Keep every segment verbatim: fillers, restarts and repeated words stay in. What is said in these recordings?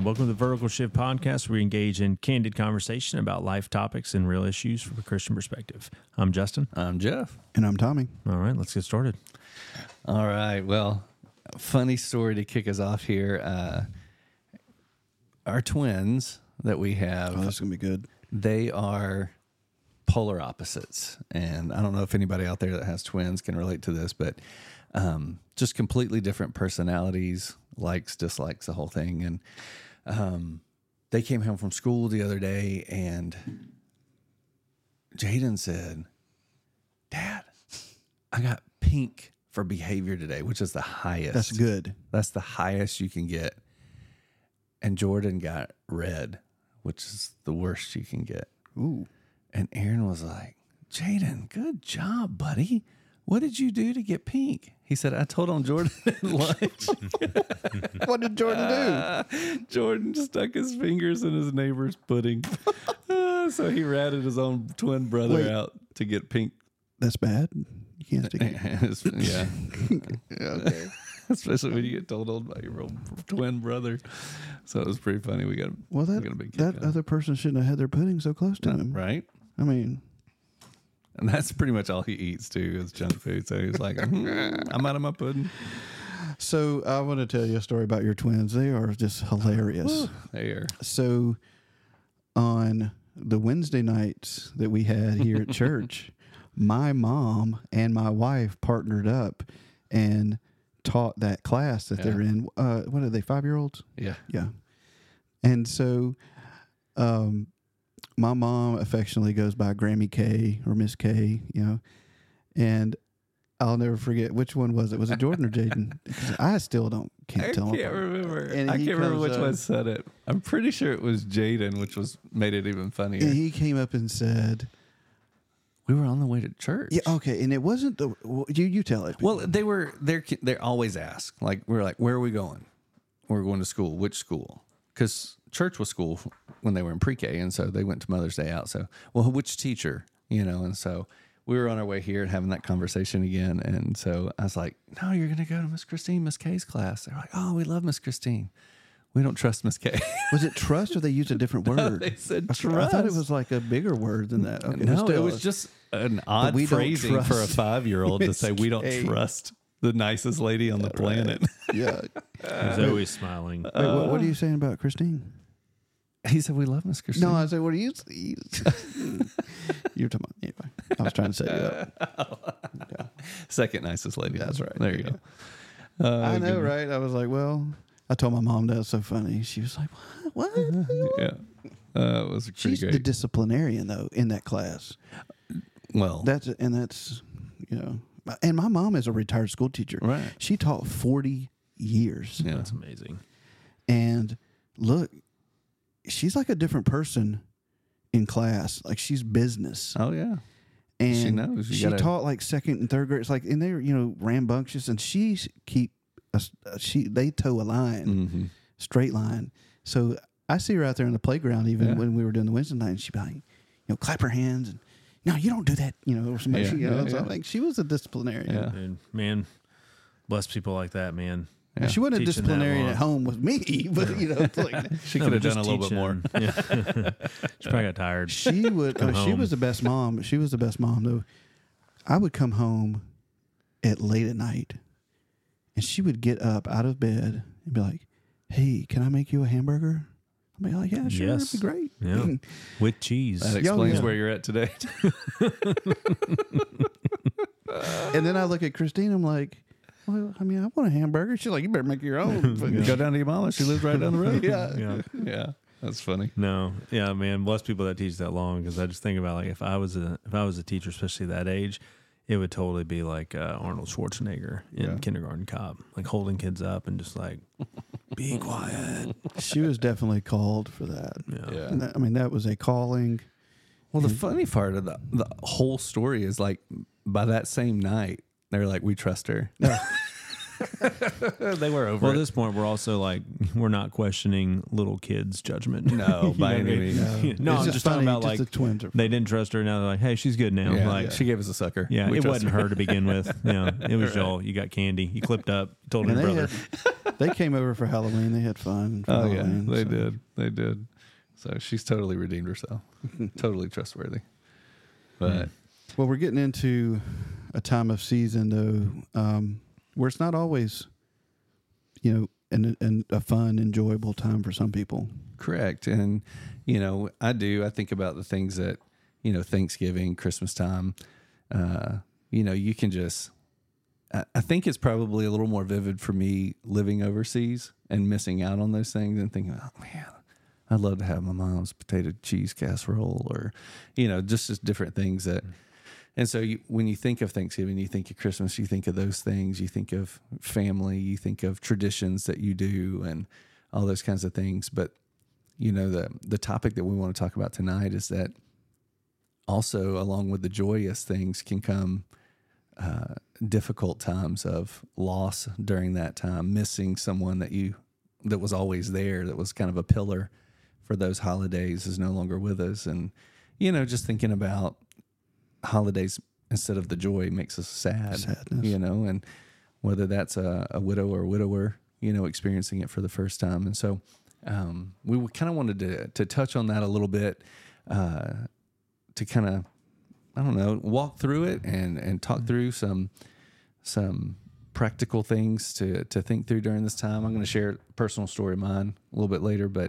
welcome to the Vertical Shift Podcast, where we engage in candid conversation about life topics and real issues from a Christian perspective. I'm Justin. I'm Jeff. And I'm Tommy. All right, let's get started. All right. Well, funny story to kick us off here. Uh, our twins that we have, Oh, that's going to be good. they are polar opposites. And I don't know if anybody out there that has twins can relate to this, but um, just completely different personalities, likes, dislikes, the whole thing. And um, they came home from school the other day, and Jaden said, Dad, I got pink for behavior today, which is the highest. That's good. That's the highest you can get. And Jordan got red, which is the worst you can get. Ooh. And Aaron was like, Jaden, good job, buddy. What did you do to get pink? He said, I told on Jordan at lunch. What did Jordan do? Jordan stuck his fingers in his neighbor's pudding. Uh, so he ratted his own twin brother Wait. out to get pink. That's bad. You can't stick it. Yeah. Okay. Especially when you get told on by your own twin brother. So it was pretty funny. We got, Well, we that, got a big kick that out of it. other person shouldn't have had their pudding so close to him. Right? I mean, And that's pretty much all he eats, too, is junk food. So he's like, hmm, I'm out of my pudding. so I want to tell you a story about your twins. They are just hilarious. There. So on the Wednesday nights that we had here at church, my mom and my wife partnered up and taught that class that Yeah. they're in. Uh, what are they, five-year-olds? Yeah. Yeah. And so um, my mom affectionately goes by Grammy K or Miss K, you know, and I'll never forget, which one was it? Was it Jordan or Jaden? I still don't, can't I tell. can't them. remember. And I he can't remember comes which up- one said it. I'm pretty sure it was Jaden, which was made it even funnier. And he came up and said, we were on the way to church. yeah, okay. And it wasn't the, well, you, you tell it. Well, they were, they're, they're always asked, like, we're like, where are we going? We're going to school. Which school? Because church was school when they were in pre-K, and so they went to Mother's Day out. So, well, which teacher? You know, and so we were on our way here and having that conversation again. And so I was like, no, you're going to go to Miss Christine, Miss K's class. They're like, oh, we love Miss Christine. We don't trust Miss K. Was it trust or they used a different word? They said I, trust. I thought it was like a bigger word than that. Okay, No, but still, it was just an odd we don't phrasing for a trust five-year-old to Miss say we don't K. trust the nicest lady on the planet. yeah. He's always smiling. Wait, what, what are you saying about Christine? He said we love Miss Christine. No, I said, what are you? You're talking about, anyway. I was trying to set you up. Yeah. Second nicest lady. That's right. There you go. Uh, I know, good. right? I was like, well, I told my mom that was so funny. She was like, what? What? Yeah. Uh, it was pretty She's great. the disciplinarian, though, in that class. well, That's and that's, you know, and my mom is a retired school teacher. right. She taught forty years. Yeah. That's amazing. And look, she's like a different person in class. Like she's business. Oh, yeah. And She knows. You she gotta- taught like second and third grade. It's like, and they're, you know, rambunctious, and she keep a, she they toe a line, Mm-hmm. straight line. So I see her out there in the playground, even Yeah. when we were doing the Wednesday night, and she'd be like, you know, clap her hands and no, you don't do that, you know, or somebody, Yeah, you know, yeah, so yeah. like she was a disciplinarian. Yeah. And man, bless people like that, man. Yeah. She wasn't a Teaching that disciplinarian long. at home with me, but you know, it's like She No, could have but done a just little bit more. teaching- Yeah. She probably got tired. she would. Come oh, she home. was the best mom. She was the best mom though. I would come home at late at night, and she would get up out of bed and be like, "Hey, can I make you a hamburger?" I'd be like, "Yeah, sure, Yes. that'd be great." Yeah. With cheese. That Yeah, explains yeah. where you're at today. And then I look at Christine. I'm like, "Well, I mean, I want a hamburger." She's like, "You better make your own." Go down to your mama. She lives right down the road. Yeah. Yeah. Yeah. That's funny. No, yeah, man. Bless people that teach that long, because I just think about like if I was a if I was a teacher, especially that age, it would totally be like uh, Arnold Schwarzenegger in Yeah. Kindergarten Cop, like holding kids up and just like be quiet. She was definitely called for that. Yeah. Yeah. And that- I mean, that was a calling. Well, the funny part of the, the whole story is like by that same night, they're like, we trust her. They were over Well, at it. this point, we're also like we're not questioning little kids' judgment. No, You by know any what I mean? means. No, It's I'm just just talking funny, about just like the twins are. they didn't trust her. Now they're like, hey, she's good now. Yeah, like, she gave us a sucker. yeah, We it trust wasn't her to begin with. Yeah, it was Right. Joel. You got candy. You clipped up. You told And her they brother. had, They came over for Halloween. They had fun. For Oh Halloween, yeah, they so. did. They did. So she's totally redeemed herself. Totally trustworthy. But Well, we're getting into a time of season though, um, where it's not always, you know, an, an, a fun, enjoyable time for some people. correct. And, you know, I do. I think about the things that, you know, Thanksgiving, Christmas time, uh, you know, you can just, I, I think it's probably a little more vivid for me living overseas and missing out on those things and thinking, oh man, I'd love to have my mom's potato cheese casserole or, you know, just, just different things that, and so you, when you think of Thanksgiving, you think of Christmas, you think of those things, you think of family, you think of traditions that you do and all those kinds of things. But, you know, the, the topic that we want to talk about tonight is that also along with the joyous things can come uh, difficult times of loss during that time, missing someone that you, that was always there, that was kind of a pillar for those holidays is no longer with us. And, you know, just thinking about holidays instead of the joy makes us sad, Sadness. you know, and whether that's a, a widow or a widower, you know, experiencing it for the first time. And so um, we kind of wanted to, to touch on that a little bit, uh, to kind of, I don't know, walk through it and, and talk through some, some practical things to, to think through during this time. I'm going to share a personal story of mine a little bit later, but,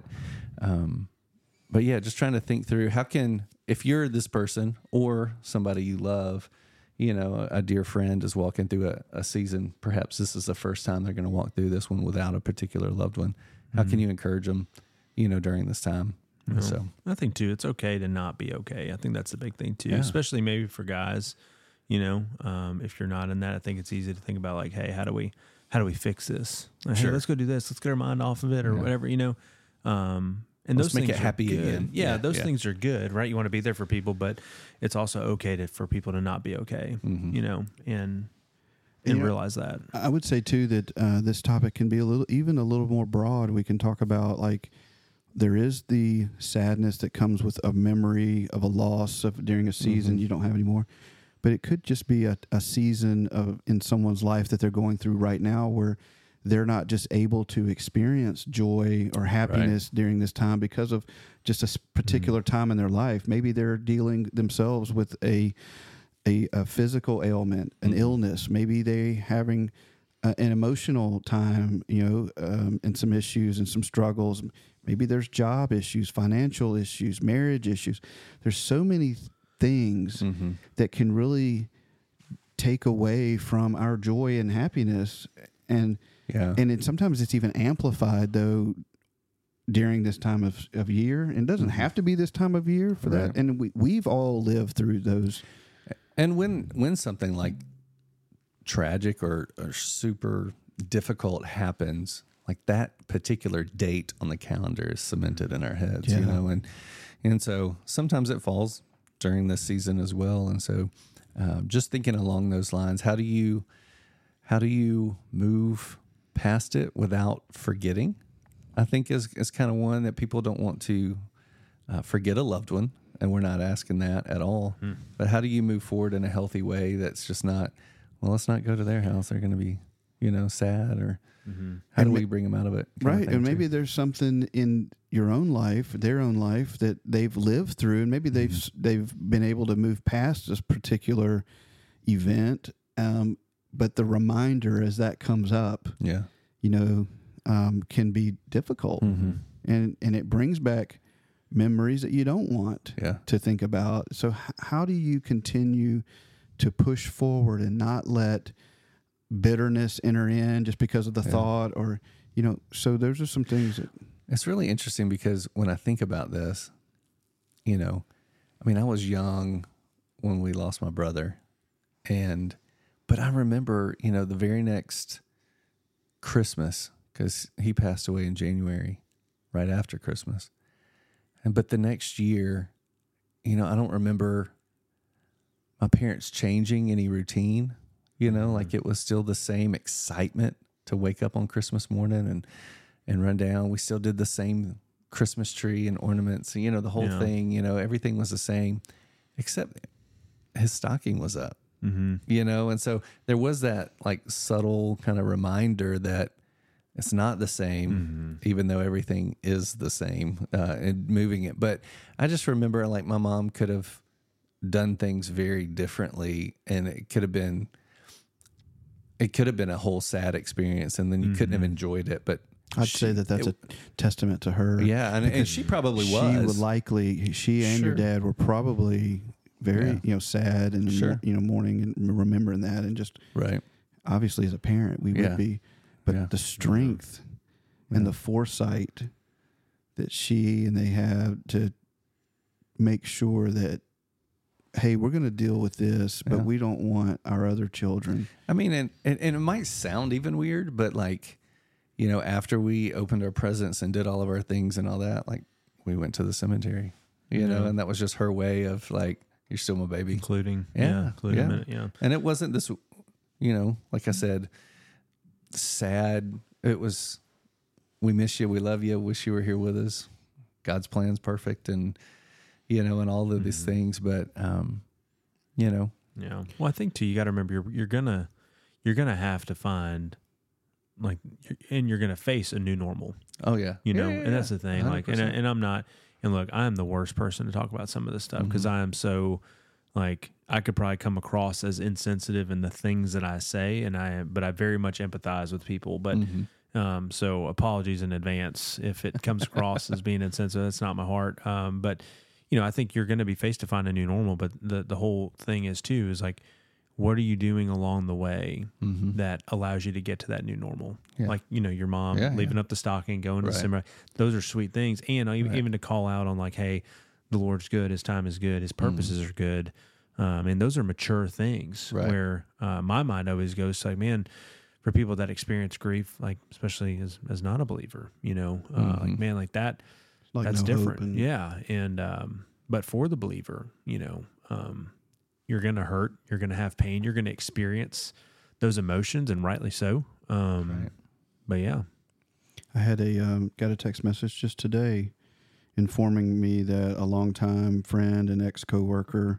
um, but yeah, just trying to think through how can, if you're this person or somebody you love, you know, a, a dear friend is walking through a, a season, perhaps this is the first time they're going to walk through this one without a particular loved one. How Mm-hmm. can you encourage them, you know, during this time? No. So, I think too, it's okay to not be okay. I think that's the big thing too, Yeah. especially maybe for guys. You know, um, if you're not in that, I think it's easy to think about like, hey, how do we, how do we fix this? Like, Sure. Hey, let's go do this. Let's get our mind off of it or Yeah. whatever. You know, um, and Let's those make things it happy are good. again. Yeah, Yeah, those yeah. things are good, right? You want to be there for people, but it's also okay to for people to not be okay. Mhm. You know, and And, and you know, realize that. I would say too that uh, this topic can be a little, even a little more broad. We can talk about like there is the sadness that comes with a memory of a loss of during a season Mhm. you don't have anymore, but it could just be a, a season of in someone's life that they're going through right now where they're not just able to experience joy or happiness during this time because of just a s- particular time in their life. Maybe they're dealing themselves with a a, a physical ailment, an Mhm. illness. Maybe they having uh, an emotional time, you know, um, and some issues and some struggles. Maybe there's job issues, financial issues, marriage issues. There's so many th- things Mm-hmm. that can really take away from our joy and happiness. And Yeah. and it, sometimes it's even amplified though during this time of, of year. And it doesn't Mhm. have to be this time of year for Right. that. And we we've all lived through those. And when when something like tragic or, or super difficult happens, like that particular date on the calendar is cemented in our heads, you Yeah. know, and and so sometimes it falls during this season as well. And so um, just thinking along those lines, how do you how do you move past it without forgetting? I think is is kind of one that people don't want to uh, forget a loved one. And we're not asking that at all. Hmm. But how do you move forward in a healthy way that's just not, well, let's not go to their house. They're going to be, you know, sad. Or Mm-hmm. how And do ma- we bring them out of it? kind of Right. thing, And maybe too. there's something in your own life, their own life that they've lived through, and maybe they've Mm-hmm. they've been able to move past this particular event. Um, but the reminder as that comes up, Yeah. you know, um, can be difficult, Mm-hmm. and and it brings back memories that you don't want Yeah. to think about. So h- how do you continue to push forward and not let bitterness enter in just because of the Yeah. thought, or you know? So those are some things that. It's really interesting because when I think about this, you know, I mean, I was young when we lost my brother, and but I remember, you know, the very next Christmas, because he passed away in January, right after Christmas, and but the next year, you know, I don't remember my parents changing any routine. You know, like it was still the same excitement to wake up on Christmas morning and and run down. We still did the same Christmas tree and ornaments, you know, the whole Yeah. thing, you know, everything was the same, except his stocking was up, Mm-hmm. you know? And so there was that like subtle kind of reminder that It's not the same, Mm-hmm. even though everything is the same, uh, and moving it. But I just remember, like, my mom could have done things very differently, and it could have been, it could have been a whole sad experience, and then you couldn't have Mm-hmm. enjoyed it. But I'd she- say that that's it- a testament to her. yeah, and, and she probably She was. would likely, she and your Sure. dad were probably very, Yeah. you know, sad and, Sure. you know, mourning and remembering that. And just right. obviously as a parent, we Yeah. would be, but Yeah. the strength Yeah. and the foresight that she and they have to make sure that, hey, we're going to deal with this, but Yeah. we don't want our other children. I mean, and, and, and it might sound even weird, but like, you know, after we opened our presents and did all of our things and all that, like, we went to the cemetery, you know, Yeah. and that was just her way of like, you're still my baby. Including, Yeah, yeah, including yeah. a minute, yeah. And it wasn't this, you know, like I said, sad. It was, we miss you. We love you. Wish you were here with us. God's plan's perfect. And, you know, and all of these Mhm. things. But, um, you know, Yeah. Well, I think too, you got to remember you're, you're gonna, you're gonna have to find, like, you're, and you're gonna face a new normal, oh, yeah. you know, Yeah, yeah, and that's yeah. the thing. Like, and, I- one hundred percent. and I'm not, and look, I'm the worst person to talk about some of this stuff because Mhm. I am so, like, I could probably come across as insensitive in the things that I say, and I, but I very much empathize with people. But, Mhm. um, so apologies in advance if it comes across as being insensitive. That's not my heart. Um, but, you know, I think you're going to be faced to find a new normal. But the the whole thing is too is like, what are you doing along the way Mhm. that allows you to get to that new normal? Yeah. Like, you know, your mom Yeah, leaving yeah. up the stocking, going to Right. the cinema. Those are sweet things. And even, Right. even to call out on like, hey, the Lord's good. His time is good. His Mm-hmm. purposes are good. Um, and those are mature things Right. where uh, my mind always goes to like, man, for people that experience grief, like especially as, as not a believer, you know, uh, like, Mhm. man, like that, Like that's no hope different. and- Yeah. And, um, but for the believer, you know, um, you're going to hurt, you're going to have pain, you're going to experience those emotions, and rightly so. Um, Right. But yeah, I had a um, got a text message just today informing me that a longtime friend and ex coworker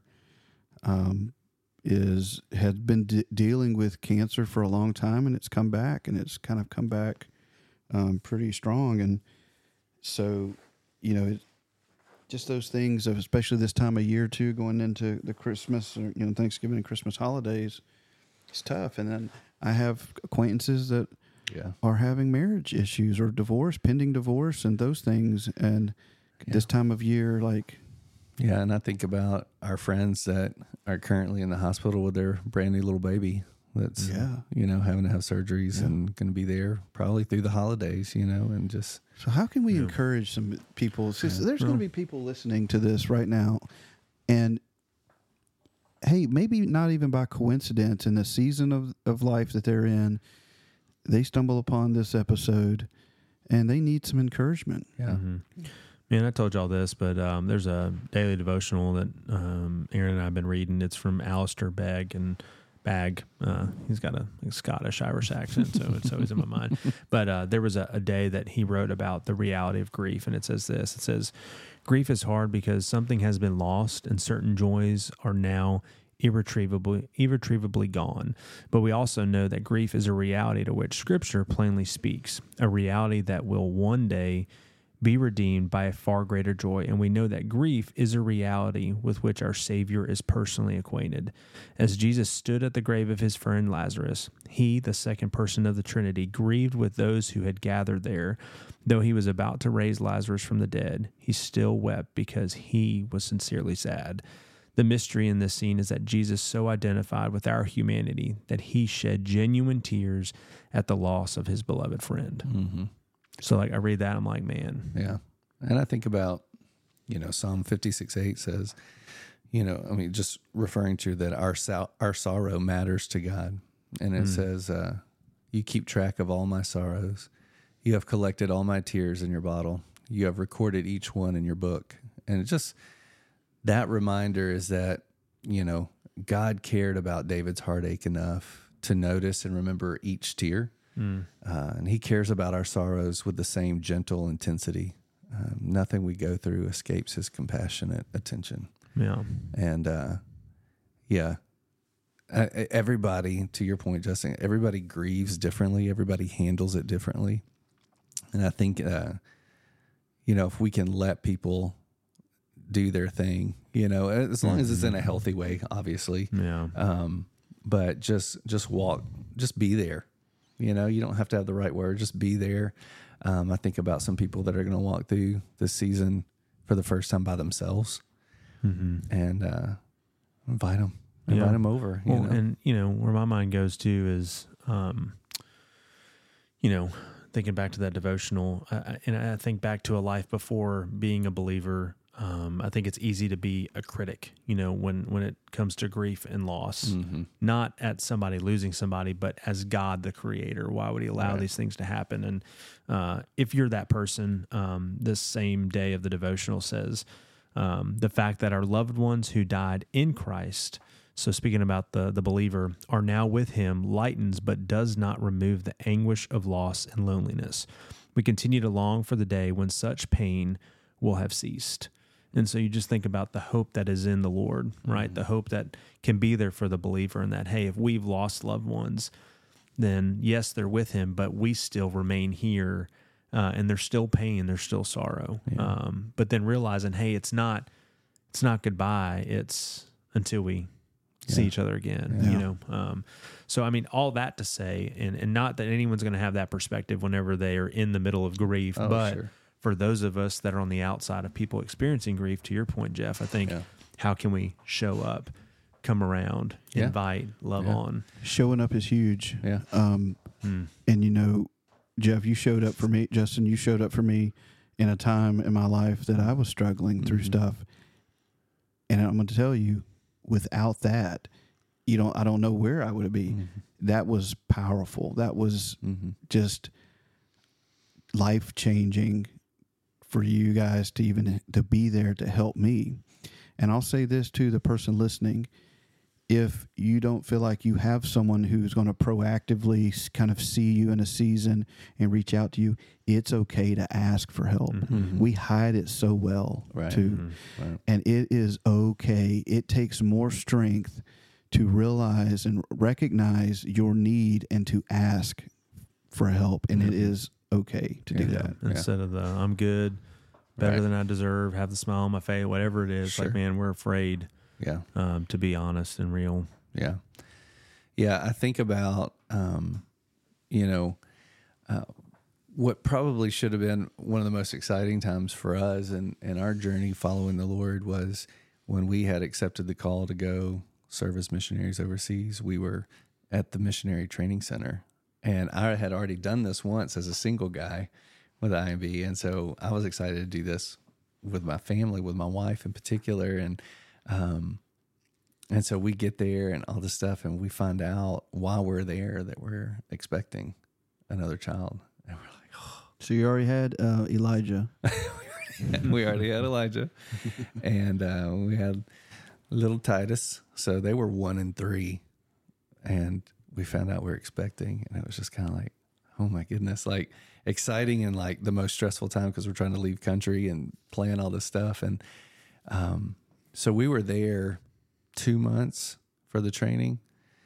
um, is had been de- dealing with cancer for a long time, and it's come back, and it's kind of come back um, pretty strong, and so you know, it, just those things of especially this time of year too, going into the Christmas or you know Thanksgiving and Christmas holidays, it's tough, and then I have acquaintances that Yeah. are having marriage issues or divorce, pending divorce, and those things. And this time of year, like, Yeah. And I think about our friends that are currently in the hospital with their brand new little baby that's, Yeah. you know, having to have surgeries Yeah. and going to be there probably through the holidays, you know, and just, so how can we Yeah. encourage some people? So Yeah. there's going Yeah. to be people listening to this right now, and hey, maybe not even by coincidence, in the season of, of life that they're in, they stumble upon this episode and they need some encouragement. yeah. Mhm. Man, I told y'all this, but um, there's a daily devotional that um, Aaron and I have been reading. It's from Alistair Begg and Bag. Uh, he's got a, a Scottish Irish accent, so it's always in my mind. But uh, there was a, a day that he wrote about the reality of grief, and it says this. It says, grief is hard because something has been lost and certain joys are now irretrievably irretrievably gone. But we also know that grief is a reality to which Scripture plainly speaks, a reality that will one day be redeemed by a far greater joy. And we know that grief is a reality with which our Savior is personally acquainted. As Jesus stood at the grave of his friend Lazarus, he, the second person of the Trinity, grieved with those who had gathered there. Though he was about to raise Lazarus from the dead, he still wept because he was sincerely sad. The mystery in this scene is that Jesus so identified with our humanity that he shed genuine tears at the loss of his beloved friend. Mm-hmm. So like I read that, I'm like, man, Yeah. And I think about, you know, Psalm fifty-six eight says, you know, I mean, just referring to that our sor- our sorrow matters to God. And it Mm. says, uh, you keep track of all my sorrows. You have collected all my tears in your bottle. You have recorded each one in your book. And it just, that reminder is that, you know, God cared about David's heartache enough to notice and remember each tear. Mm. Uh, and he cares about our sorrows with the same gentle intensity. Um, nothing we go through escapes his compassionate attention. Yeah. And uh, yeah, uh, everybody, to your point, Justin, everybody grieves differently. Everybody handles it differently. And I think, uh, you know, if we can let people do their thing, you know, as long as it's in a healthy way, obviously. Yeah. Um, but just, just walk, just be there. You know, you don't have to have the right word, just be there. Um, I think about some people that are going to walk through this season for the first time by themselves, mm-hmm. and uh, invite them, invite Yeah. them over. You Well, know? and you know where my mind goes to is, um, you know, thinking back to that devotional, uh, and I think back to a life before being a believer. Um, I think it's easy to be a critic, you know, when, when it comes to grief and loss, Mm-hmm. not at somebody losing somebody, but as God, the creator. Why would he allow Right. these things to happen? And uh, if you're that person, um, this same day of the devotional says, um, the fact that our loved ones who died in Christ, so speaking about the, the believer, are now with him, lightens but does not remove the anguish of loss and loneliness. We continue to long for the day when such pain will have ceased. And so you just think about the hope that is in the Lord, right? Mm-hmm. The hope that can be there for the believer, and that, hey, if we've lost loved ones, then yes, they're with him, but we still remain here, uh, and there's still pain, there's still sorrow. Yeah. Um, but then realizing, hey, it's not, it's not goodbye. It's until we yeah. see each other again, yeah. you know? Um, so, I mean, all that to say, and, and not that anyone's going to have that perspective whenever they are in the middle of grief, oh, but sure. for those of us that are on the outside of people experiencing grief, to your point, Jeff, I think, yeah. how can we show up, come around, yeah. invite, love yeah. on? Showing up is huge. Yeah. Um, mm. And, you know, Jeff, you showed up for me. Justin, you showed up for me in a time in my life that I was struggling mm-hmm. through stuff. And I'm going to tell you, without that, you know, I don't know where I would be. Mm-hmm. That was powerful. That was mm-hmm. just life-changing for you guys to even to be there to help me. And I'll say this to the person listening: if you don't feel like you have someone who's going to proactively kind of see you in a season and reach out to you, it's okay to ask for help. Mm-hmm. We hide it so well, right. too. Mm-hmm. Right. And it is okay. It takes more strength to realize and recognize your need and to ask for help. And mm-hmm. it is okay to yeah. do that. Yeah. Instead of the, I'm good, better right. than I deserve, have the smile on my face, whatever it is. Sure. Like, man, we're afraid. Yeah. Um, to be honest and real. Yeah. Yeah. I think about, um, you know, uh, what probably should have been one of the most exciting times for us and in, in our journey following the Lord was when we had accepted the call to go serve as missionaries overseas. We were at the missionary training center, and I had already done this once as a single guy with I M B. And so I was excited to do this with my family, with my wife in particular. And, Um, and so we get there and all this stuff, and we find out while we're there that we're expecting another child. And we're like, oh. So you already had uh, Elijah. we already had Elijah. And uh, we had little Titus. So they were one and three. And we found out we we're expecting. And it was just kind of like, oh my goodness, like exciting and like the most stressful time because we're trying to leave country and plan all this stuff. And, um, So we were there two months for the training.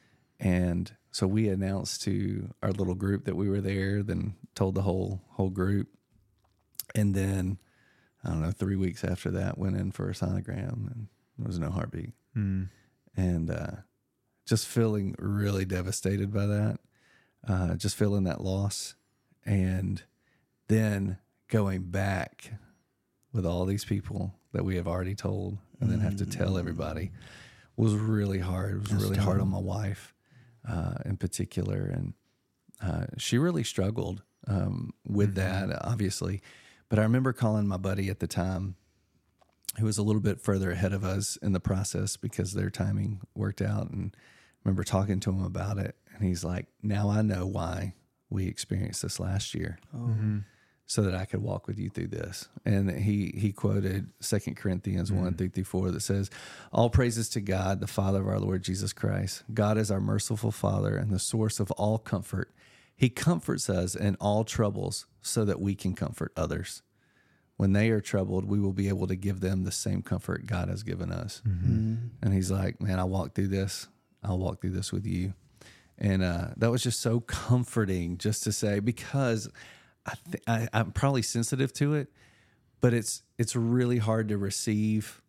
And so we announced to our little group that we were there, then told the whole whole group. And then, I don't know, three weeks after that, went in for a sonogram, and there was no heartbeat. Mm. And uh, just feeling really devastated by that, uh, just feeling that loss. And then going back with all these people that we have already told and then have to tell everybody was really hard. It was That's really tough. hard on my wife uh, in particular. And uh, she really struggled um, with mm-hmm. that, obviously. But I remember calling my buddy at the time, who was a little bit further ahead of us in the process because their timing worked out. And I remember talking to him about it. And he's like, now I know why we experienced this last year. Oh. Mm-hmm. So that I could walk with you through this. And he he quoted Second Corinthians mm. one, three through four that says, all praises to God, the Father of our Lord Jesus Christ. God is our merciful Father and the source of all comfort. He comforts us in all troubles so that we can comfort others. When they are troubled, we will be able to give them the same comfort God has given us. Mm-hmm. And he's like, man, I walked through this. I'll walk through this with you. And uh, that was just so comforting just to say, because I th- I, I'm probably sensitive to it, but it's it's really hard to receive.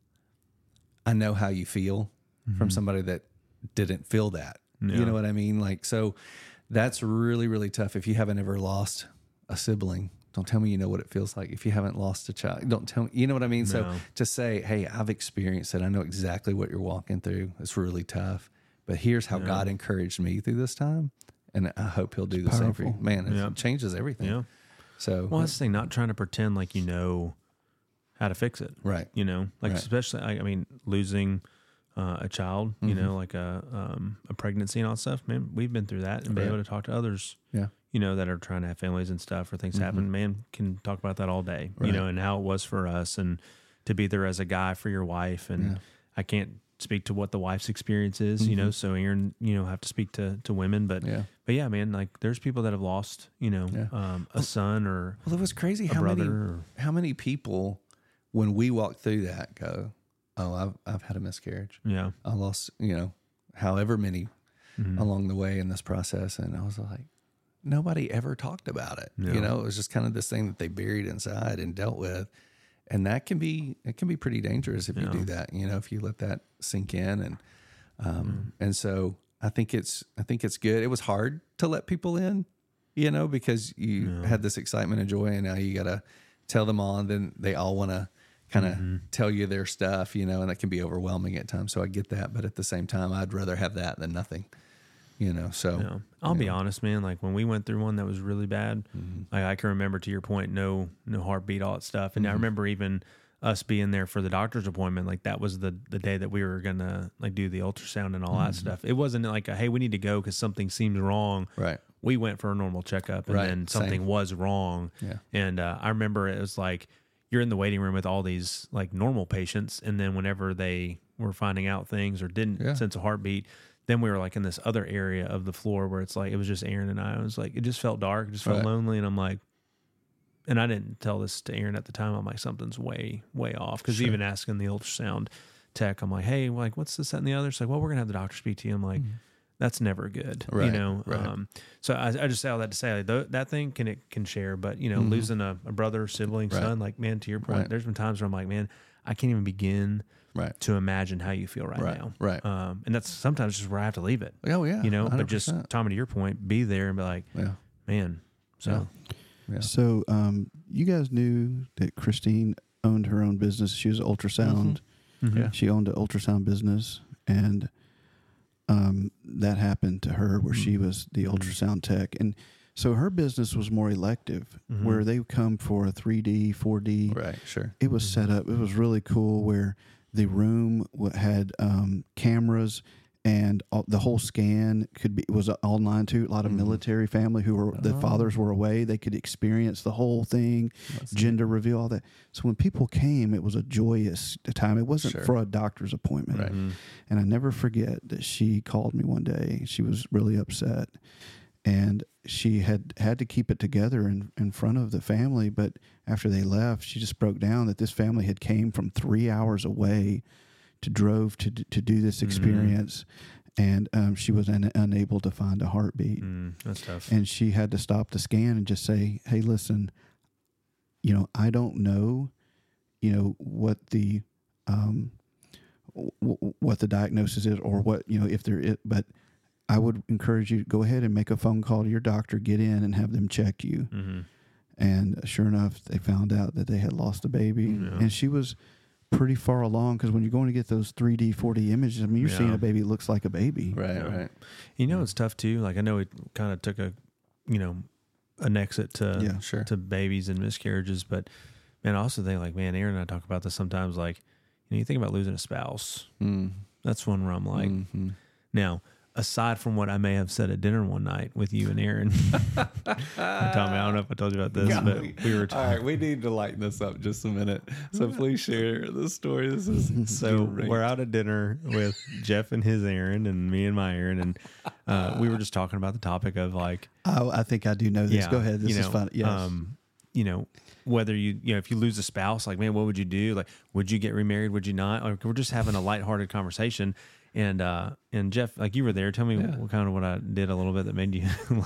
I know how you feel mm-hmm. from somebody that didn't feel that. Yeah. You know what I mean? Like, so that's really, really tough. If you haven't ever lost a sibling, don't tell me you know what it feels like. If you haven't lost a child, don't tell me, you know what I mean? No. So to say, hey, I've experienced it. I know exactly what you're walking through. It's really tough. But here's how yeah. God encouraged me through this time, and I hope He'll do it's the powerful. same for you. Man, it yeah. changes everything. Yeah. So, well, that's the thing. Not trying to pretend like you know how to fix it, right? You know, like right. especially, I mean, losing uh, a child, you mm-hmm. know, like a um, a pregnancy and all that stuff. Man, we've been through that, and right. be able to talk to others, yeah, you know, that are trying to have families and stuff, or things mm-hmm. happen. Man, can talk about that all day, right. you know, and how it was for us, and to be there as a guy for your wife, and yeah. I can't speak to what the wife's experience is, mm-hmm. you know, so Aaron, you know, have to speak to, to women, but, yeah. but yeah, man, like there's people that have lost, you know, yeah. um, a son or well, it was crazy a how many, or, how many people when we walk through that go, oh, I've, I've had a miscarriage. Yeah. I lost, you know, however many mm-hmm. along the way in this process. And I was like, nobody ever talked about it. Yeah. You know, it was just kind of this thing that they buried inside and dealt with. And that can be, it can be pretty dangerous if yeah. you do that, you know, if you let that sink in. And, um, mm. and so I think it's, I think it's good. It was hard to let people in, you know, because you yeah. had this excitement and joy, and now you got to tell them all, and then they all want to kind of mm-hmm. tell you their stuff, you know, and that can be overwhelming at times. So I get that. But at the same time, I'd rather have that than nothing. You know, so yeah. I'll be know. honest, man. Like when we went through one that was really bad, mm-hmm. like I can remember, to your point, no, no heartbeat, all that stuff. And mm-hmm. I remember even us being there for the doctor's appointment. Like that was the the day that we were gonna like do the ultrasound and all mm-hmm. that stuff. It wasn't like a, hey, we need to go because something seems wrong. Right. We went for a normal checkup, and right. then something Same. was wrong. Yeah. And uh, I remember it was like you're in the waiting room with all these like normal patients, and then whenever they were finding out things or didn't yeah. sense a heartbeat, then we were like in this other area of the floor where it's like, it was just Aaron and I. I was like, it just felt dark. It just felt right. lonely. And I'm like, and I didn't tell this to Aaron at the time. I'm like, something's way, way off. Cause sure. even asking the ultrasound tech, I'm like, hey, like, what's this, that, and the other? It's like, well, we're going to have the doctor speak to you. I'm like, mm-hmm. that's never good. Right. You know? Right. Um, so I, I just say all that to say like, th- that thing can, it can share, but you know, mm-hmm. losing a, a brother, sibling, right. son, like, man, to your point, right. there's been times where I'm like, man, I can't even begin right. to imagine how you feel right, right. now. Right. Um, and that's sometimes just where I have to leave it. Oh yeah. You know, one hundred but percent. just Tommy, to your point, be there and be like, yeah. man. So, yeah. Yeah. So, um, you guys knew that Christine owned her own business. She was an ultrasound. Mm-hmm. Mm-hmm. Yeah. She owned an ultrasound business, and um, that happened to her where mm-hmm. she was the ultrasound tech. And so her business was more elective, mm-hmm. where they would come for a three D, four D. Right, sure. It was mm-hmm. set up. It was really cool where the room w- had um, cameras, and all, the whole scan could be was online too. A lot of mm-hmm. military family who were, the oh. fathers were away. They could experience the whole thing, That's gender neat. reveal, all that. So when people came, it was a joyous time. It wasn't Sure. for a doctor's appointment. Right. Mm-hmm. And I never forget that she called me one day. She was really upset, and she had had to keep it together in, in front of the family. But after they left, she just broke down that this family had came from three hours away to drove to to do this experience, mm-hmm. and um, she was un- unable to find a heartbeat. Mm, that's tough. And she had to stop the scan and just say, "Hey, listen, you know, I don't know, you know, what the um, w- what the diagnosis is, or what, you know, if there is, but I would encourage you to go ahead and make a phone call to your doctor, get in, and have them check you." Mm-hmm. And sure enough, they found out that they had lost a baby, Yeah. and she was pretty far along, because when you're going to get those three D, four D images, I mean, you're Yeah. seeing a baby that looks like a baby. Right, Yeah. right. You know, it's tough too. Like I know it kind of took a, you know, an exit to Yeah. Sure. to babies and miscarriages, but man, I also think like, man, Aaron and I talk about this sometimes. Like, you know, you think about losing a spouse. Mm. That's one where I'm like, mm-hmm. now, aside from what I may have said at dinner one night with you and Aaron, Tommy, I don't know if I told you about this, God, but we, we were. T- all right, we need to lighten this up just a minute. So please share the story. This is So great. we're out at dinner with Jeff and his Aaron and me and my Aaron, and uh, we were just talking about the topic of like, I, I think I do know this. yeah, Go ahead. This you know, is fun. Yes. Um, you know, whether you, you know, if you lose a spouse, like, man, what would you do? Like, would you get remarried? Would you not? Like, we're just having a lighthearted conversation. And, uh, and Jeff, like you were there, tell me Yeah. what kind of what I did a little bit that made you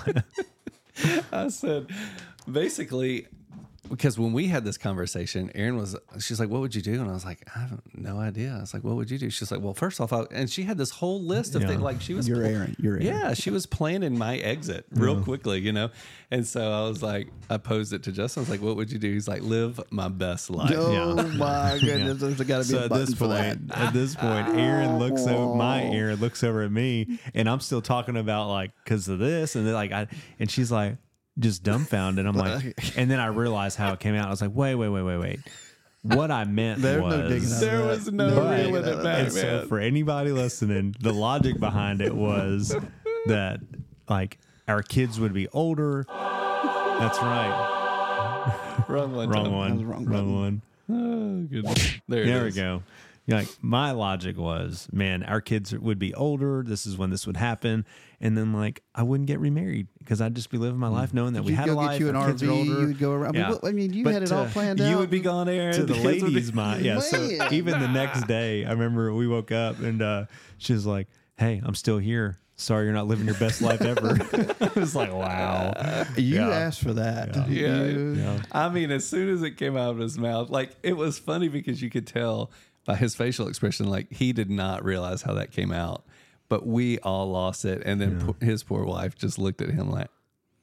I said, basically, because when we had this conversation, Erin was, she's like, what would you do? And I was like, I have no idea. I was like, what would you do? She's like, well, first off, I, and she had this whole list of Yeah. things. Like she was, You're Aaron. You're Aaron. yeah, she was planning my exit real quickly, you know? And so I was like, I posed it to Justin. I was like, what would you do? He's like, live my best life. Oh Yeah. my goodness, there's got to be So a at button this for that. point, at this point, Aaron looks over my Aaron looks over at me, and I'm still talking about like because of this, and then like I and she's like just dumbfounded. I'm like, and then I realized how it came out. I was like, wait, wait, wait, wait, wait. What I meant There's was no digging out of There that. was no digging reeling out it of back, that. and so man. for anybody listening, the logic behind it was that like our kids would be older. That's right. Wrong one. Wrong Tom. one. was the wrong Wrong button. one. Oh, goodness. There, it There we is. go. You're like my logic was, man, our kids would be older. This is when this would happen, and then like I wouldn't get remarried because I'd just be living my life knowing that we You'd had go a get life. you an our kids R V. are older. You would go around. I mean, Yeah. what- I mean, you But, had it all uh, planned out. You would be gone, Aaron. To the kids would be- ladies' mind, yeah. So Man. even the next day, I remember we woke up and uh, she was like, "Hey, I'm still here. Sorry, you're not living your best life ever." I was like, "Wow." You Yeah. asked for that. Yeah. You- Yeah. I mean, as soon as it came out of his mouth, like it was funny because you could tell by his facial expression, like he did not realize how that came out. But we all lost it, and then po- his poor wife just looked at him like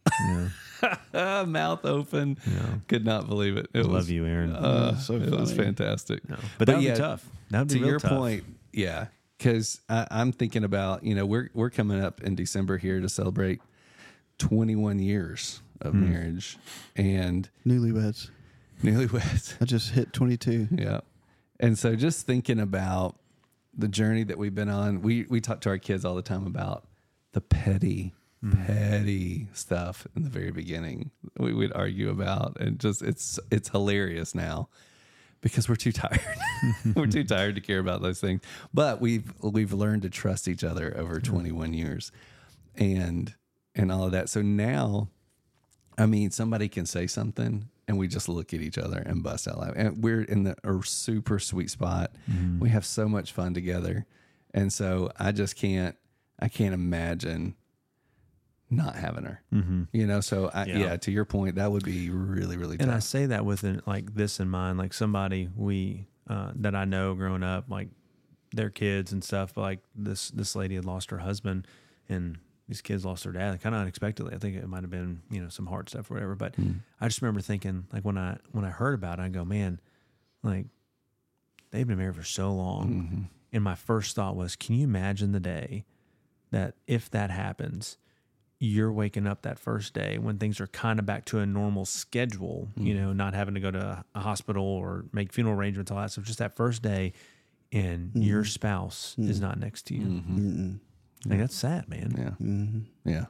Yeah. mouth open, Yeah. could not believe it. It I was, love you, Aaron. Uh, so it was funny. fantastic. No. But that would yeah, be tough. That would be to real your tough. point, yeah, because I'm thinking about, you know, we're we're coming up in December here to celebrate twenty-one years of Hmm. marriage and Newlyweds. newlyweds. I just hit twenty-two. Yeah. And so just thinking about the journey that we've been on, we, we talk to our kids all the time about the petty, petty stuff in the very beginning we would argue about. And just, it's, it's hilarious now because we're too tired. We're too tired to care about those things. But we've, we've learned to trust each other over twenty-one years and, and all of that. So now, I mean, somebody can say something and we just look at each other and bust out laughing. And we're in the a super sweet spot. Mm-hmm. We have so much fun together. And so I just can't, I can't imagine not having her, Mm-hmm. you know? So I, Yeah. yeah. to your point, that would be really, really And I tough. say that with an, like this in mind, like somebody we uh, that I know growing up, like their kids and stuff. But like this this lady had lost her husband, and these kids lost their dad kind of unexpectedly. I think it might have been you know some hard stuff or whatever. But I just remember thinking like when I when I heard about it, I go, man, like they've been married for so long, Mm-hmm. and my first thought was, can you imagine the day that if that happens, you're waking up that first day when things are kind of back to a normal schedule, you know, not having to go to a hospital or make funeral arrangements, all that stuff. Just that first day, and your spouse is not next to you. Mm-mm. Like, that's sad, man. Yeah. Mm-hmm. Yeah.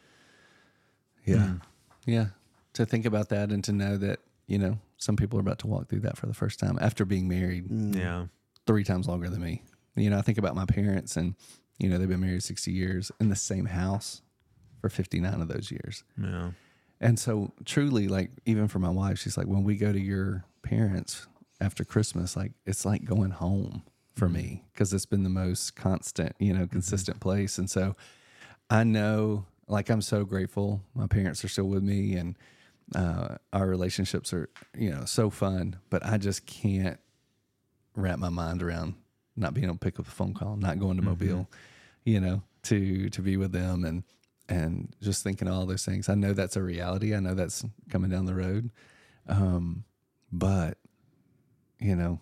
Yeah. Yeah. To think about that and to know that, you know, some people are about to walk through that for the first time after being married Yeah. three times longer than me. You know, I think about my parents and, you know, they've been married sixty years in the same house for fifty-nine of those years. Yeah. And so truly, like, even for my wife, she's like, when we go to your parents after Christmas, like, it's like going home for me because it's been the most constant, you know, consistent place. And so I know, like, I'm so grateful. My parents are still with me and uh, our relationships are, you know, so fun, but I just can't wrap my mind around not being able to pick up a phone call, not going to Mobile, you know, to, to be with them and, and just thinking all those things. I know that's a reality. I know that's coming down the road. Um, but you know,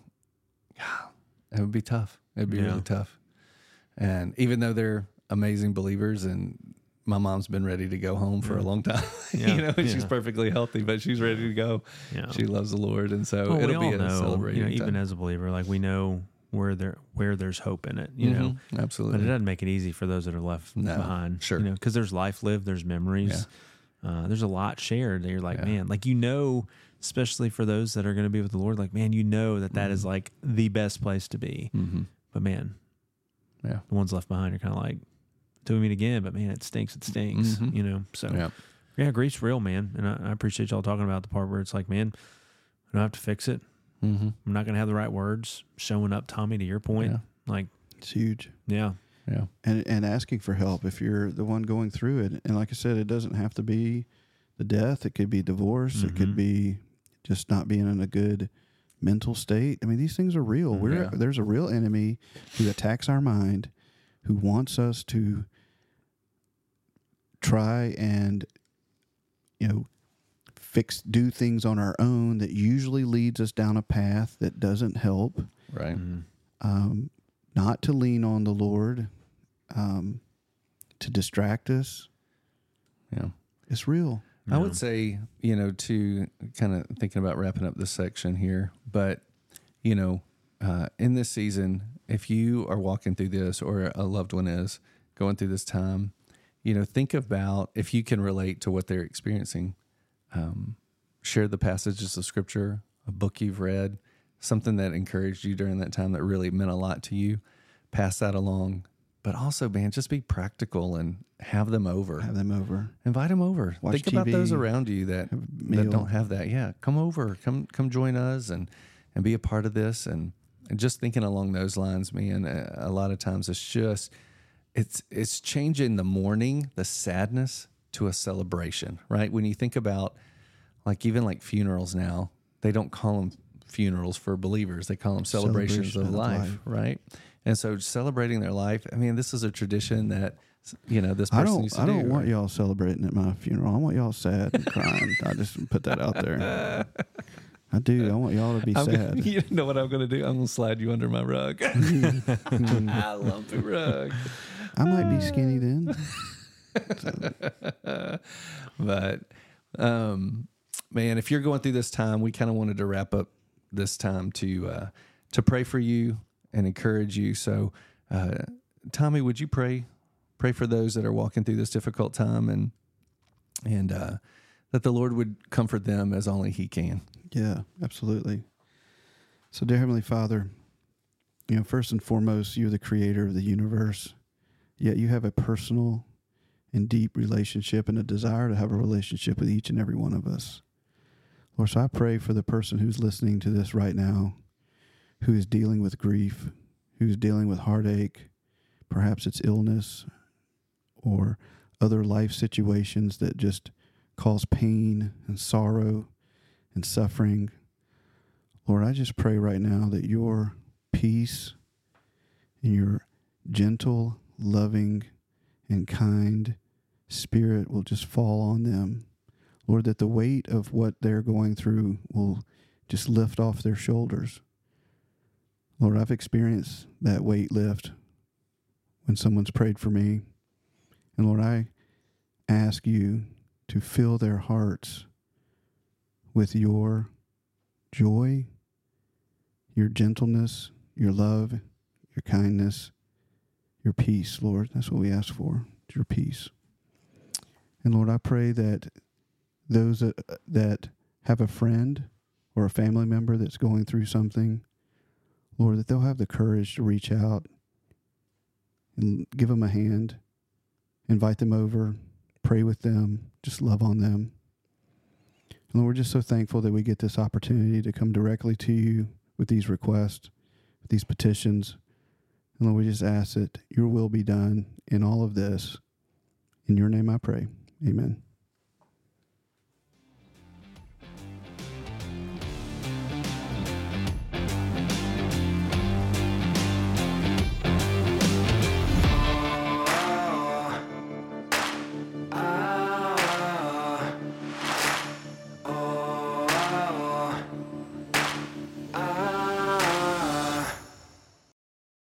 it would be tough. It'd be Yeah. really tough. And even though they're amazing believers and my mom's been ready to go home for a long time, Yeah. you know, and she's Yeah. perfectly healthy, but she's ready to go. Yeah. She loves the Lord. And so Well, we it'll be all a know, celebrating you know, even time. as a believer, like we know where there where there's hope in it, you know. Mhm. But Absolutely. it doesn't make it easy for those that are left No, behind. sure. You know, because there's life lived, there's memories, uh, there's a lot shared that you're like, Yeah. man, like, you know, especially for those that are going to be with the Lord, like, man, you know that that is like the best place to be. Mhm. But man, Yeah. the ones left behind are kind of like, till we meet again, but man, it stinks, it stinks, Mhm. you know? So, Yeah. yeah, grief's real, man. And I, I appreciate y'all talking about the part where it's like, man, don't have to fix it. Mm-hmm. I'm not going to have the right words. Showing up, Tommy, to your point. Yeah. Like, It's huge. yeah. Yeah. And and asking for help if you're the one going through it. And like I said, it doesn't have to be the death. It could be divorce. Mm-hmm. It could be just not being in a good mental state. I mean, these things are real. We're Yeah. There's a real enemy who attacks our mind, who wants us to try and, you know, fix, do things on our own that usually leads us down a path that doesn't help. Right. Mm-hmm. Um, not to lean on the Lord, um, to distract us. Yeah. It's real. I Yeah. would say, you know, to kind of thinking about wrapping up this section here, but, you know, uh, in this season, if you are walking through this or a loved one is going through this time, you know, think about if you can relate to what they're experiencing. Um, share the passages of scripture, a book you've read, something that encouraged you during that time that really meant a lot to you. Pass that along. But also, man, just be practical and have them over. Have them over. Invite them over. Watch Think about T V, those around you that, have a that meal. don't have that. Yeah, come over. Come come join us and and be a part of this. And, and just thinking along those lines, man, a, a lot of times it's just, it's it's changing the mourning, the sadness to a celebration, right? When you think about like even like funerals now, they don't call them funerals for believers. They call them celebrations Celebration of of life, life. right? And so celebrating their life, I mean, this is a tradition that, you know, this I person used don't. to I don't do, want right? y'all celebrating at my funeral. I want y'all sad and crying. I just put that out there. I do. I want y'all to be I'm sad. Gonna, you know what I'm going to do? I'm going to slide you under my rug. I love the rug. I might be skinny then. But, um, man, if you're going through this time, we kind of wanted to wrap up this time to uh, to pray for you and encourage you. So, uh, Tommy, would you pray pray for those that are walking through this difficult time and and uh, that the Lord would comfort them as only He can? Yeah, absolutely. So, dear Heavenly Father, you know, first and foremost, you're the creator of the universe, yet you have a personal and deep relationship and a desire to have a relationship with each and every one of us. Lord, so I pray for the person who's listening to this right now, who is dealing with grief, who's dealing with heartache, perhaps it's illness or other life situations that just cause pain and sorrow and suffering. Lord, I just pray right now that your peace and your gentle, loving, and kind spirit will just fall on them. Lord, that the weight of what they're going through will just lift off their shoulders. Lord, I've experienced that weight lift when someone's prayed for me. And Lord, I ask you to fill their hearts with your joy, your gentleness, your love, your kindness, your peace, Lord. That's what we ask for, your peace. And Lord, I pray that those that, that have a friend or a family member that's going through something, Lord, that they'll have the courage to reach out and give them a hand, invite them over, pray with them, just love on them. And Lord, we're just so thankful that we get this opportunity to come directly to you with these requests, with these petitions. And Lord, we just ask that your will be done in all of this. In your name I pray. Amen.